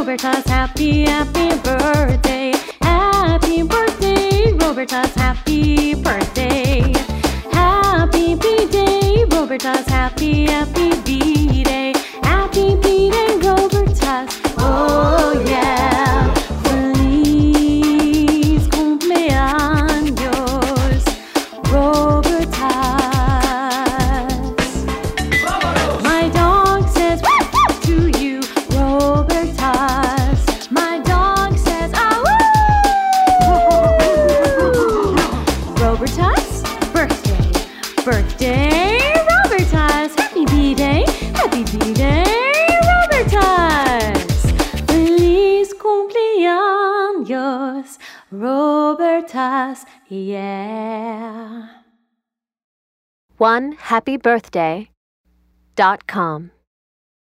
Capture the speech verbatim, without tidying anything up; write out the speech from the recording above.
Robertus, happy, happy birthday. Happy birthday, Robertus, happy birthday. Happy B-Day, Robertus, happy, happy B-Day. Happy B-Day, Robertus, oh yeah. Feliz cumpleaños, Robertus. My dog says woof, woof to you, Robertus. My dog says ah woo. Robertus, birthday, birthday, Robertus. Happy B-Day, happy B-Day, Robertus. Feliz cumpleaños, Robertus, yeah. one happy birthday dot com